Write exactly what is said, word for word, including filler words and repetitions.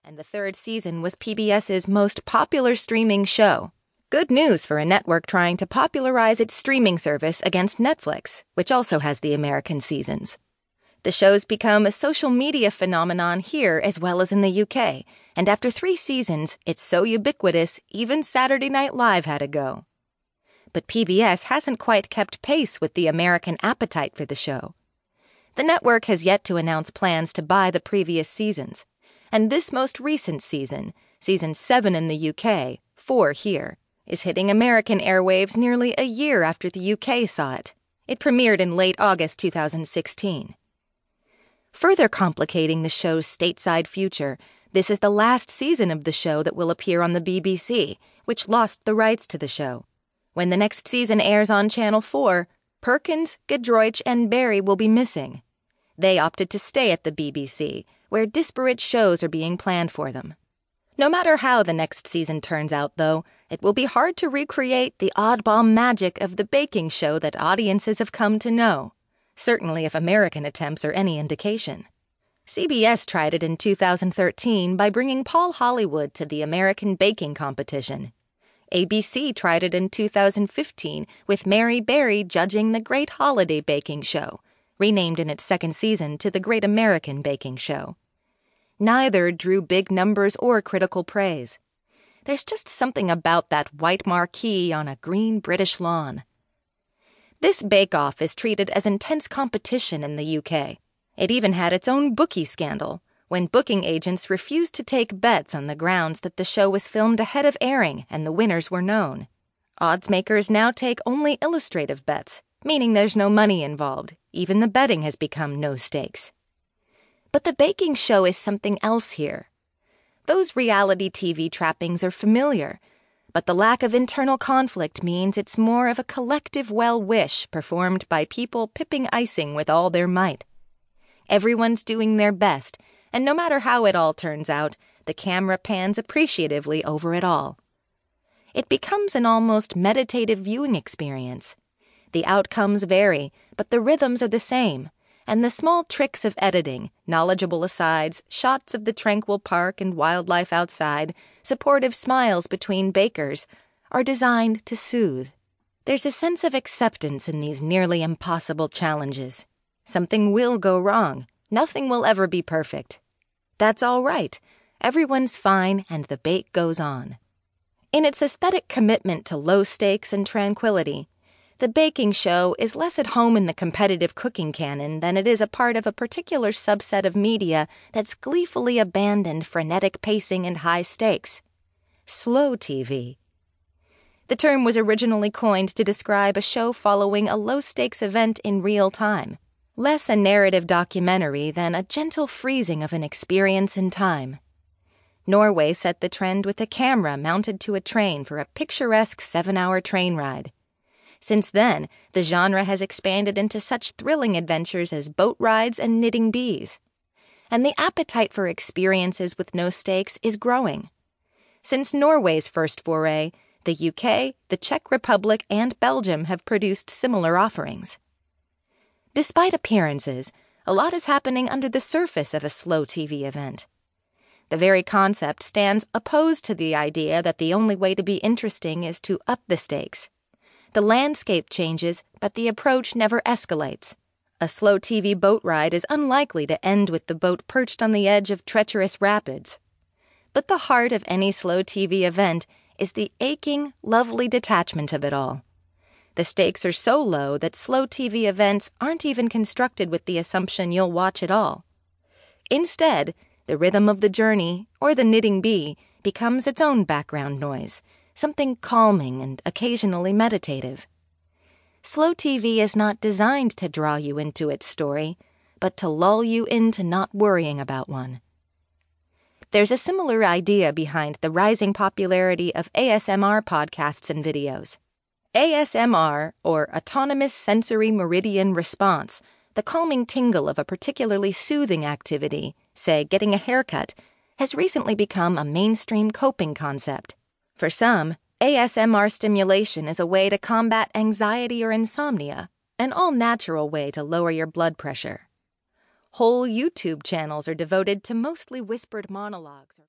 and the third season was PBS's most popular streaming show. Good news for a network trying to popularize its streaming service against Netflix, which also has the American seasons. The show's become a social media phenomenon here as well as in the U K, and after three seasons, it's so ubiquitous, even Saturday Night Live had a go. But P B S hasn't quite kept pace with the American appetite for the show. The network has yet to announce plans to buy the previous seasons, and this most recent season, season seven in the U K, four here, is hitting American airwaves nearly a year after the U K saw it. It premiered in late August two thousand sixteen. Further complicating the show's stateside future, this is the last season of the show that will appear on the B B C, which lost the rights to the show. When the next season airs on Channel four, Perkins, Gedroich, and Barry will be missing. They opted to stay at the B B C, where disparate shows are being planned for them. No matter how the next season turns out, though, it will be hard to recreate the oddball magic of the baking show that audiences have come to know. Certainly if American attempts are any indication. C B S tried it in two thousand thirteen by bringing Paul Hollywood to the American baking competition. A B C tried it in two thousand fifteen with Mary Berry judging the Great Holiday Baking Show, renamed in its second season to the Great American Baking Show. Neither drew big numbers or critical praise. There's just something about that white marquee on a green British lawn. This bake-off is treated as intense competition in the U K. It even had its own bookie scandal, when booking agents refused to take bets on the grounds that the show was filmed ahead of airing and the winners were known. Odds makers now take only illustrative bets, meaning there's no money involved. Even the betting has become no stakes. But the baking show is something else here. Those reality T V trappings are familiar, but the lack of internal conflict means it's more of a collective well-wish performed by people pipping icing with all their might. Everyone's doing their best, and no matter how it all turns out, the camera pans appreciatively over it all. It becomes an almost meditative viewing experience. The outcomes vary, but the rhythms are the same, and the small tricks of editing, knowledgeable asides, shots of the tranquil park and wildlife outside, supportive smiles between bakers, are designed to soothe. There's a sense of acceptance in these nearly impossible challenges. Something will go wrong. Nothing will ever be perfect. That's all right. Everyone's fine and the bake goes on. In its aesthetic commitment to low stakes and tranquility, the baking show is less at home in the competitive cooking canon than it is a part of a particular subset of media that's gleefully abandoned frenetic pacing and high stakes. Slow T V. The term was originally coined to describe a show following a low-stakes event in real time, less a narrative documentary than a gentle freezing of an experience in time. Norway set the trend with a camera mounted to a train for a picturesque seven-hour train ride. Since then, the genre has expanded into such thrilling adventures as boat rides and knitting bees. And the appetite for experiences with no stakes is growing. Since Norway's first foray, the U K, the Czech Republic, and Belgium have produced similar offerings. Despite appearances, a lot is happening under the surface of a slow T V event. The very concept stands opposed to the idea that the only way to be interesting is to up the stakes. The landscape changes, but the approach never escalates. A slow T V boat ride is unlikely to end with the boat perched on the edge of treacherous rapids. But the heart of any slow T V event is the aching, lovely detachment of it all. The stakes are so low that slow T V events aren't even constructed with the assumption you'll watch it all. Instead, the rhythm of the journey, or the knitting bee, becomes its own background noise, something calming and occasionally meditative. Slow T V is not designed to draw you into its story, but to lull you into not worrying about one. There's a similar idea behind the rising popularity of A S M R podcasts and videos. A S M R, or Autonomous Sensory Meridian Response, the calming tingle of a particularly soothing activity, say getting a haircut, has recently become a mainstream coping concept. For some, A S M R stimulation is a way to combat anxiety or insomnia, an all-natural way to lower your blood pressure. Whole YouTube channels are devoted to mostly whispered monologues.